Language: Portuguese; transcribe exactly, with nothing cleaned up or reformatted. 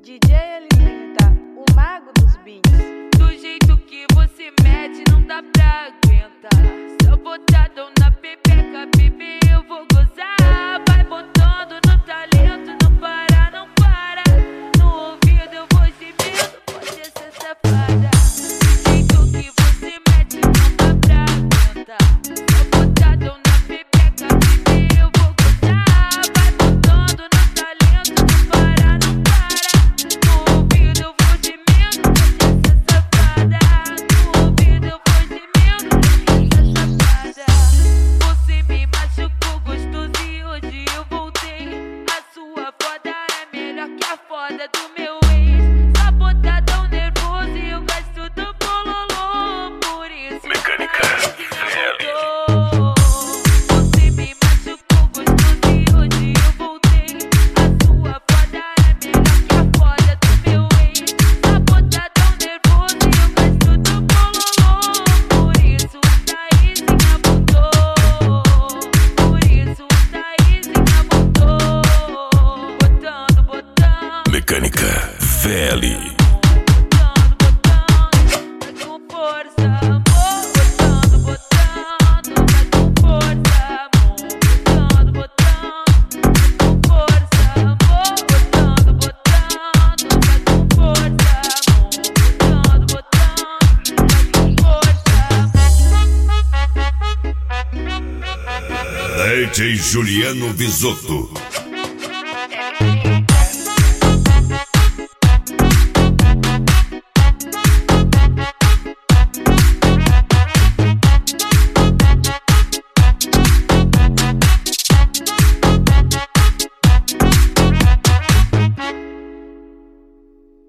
D J L trinta, o mago dos beats. Do jeito que você mete, não dá pra aguentar. Se eu botadão na pepeca, bebê, eu vou gozar. Vai botando no talento, não para, não para. No ouvido eu vou gemendo, pode ser safada. Do jeito que você mete, não dá pra aguentar. Se eu botadão na pepeca, bebê, eu vou gozar. Vai botando no talento, não para, não para. No ouvido eu vou gemendo, pode ser safada. No ouvido eu vou gemendo, pode ser safada. Você me machucou gostoso e hoje eu voltei. A sua foda é melhor que a foda do meu ex. Só botadão nervoso e eu gosto do bololô. Por isso Mecânica Velho. você me machucou gostoso e hoje eu voltei. A sua foda é melhor que a foda do meu ex. Só botadão nervoso e eu gosto do bololô. Por isso Thaísinha voltou. Por isso Thaísinha voltou. Botando, botando. Mecânica Velho. Botando, botando, vai com força, amor. Botando, botando, vai com força, amor. Botando, botando, vai com força, amor. Botando, botando, vai com força, amor. Botando, botando, vai com força. D J Juliano Visotto.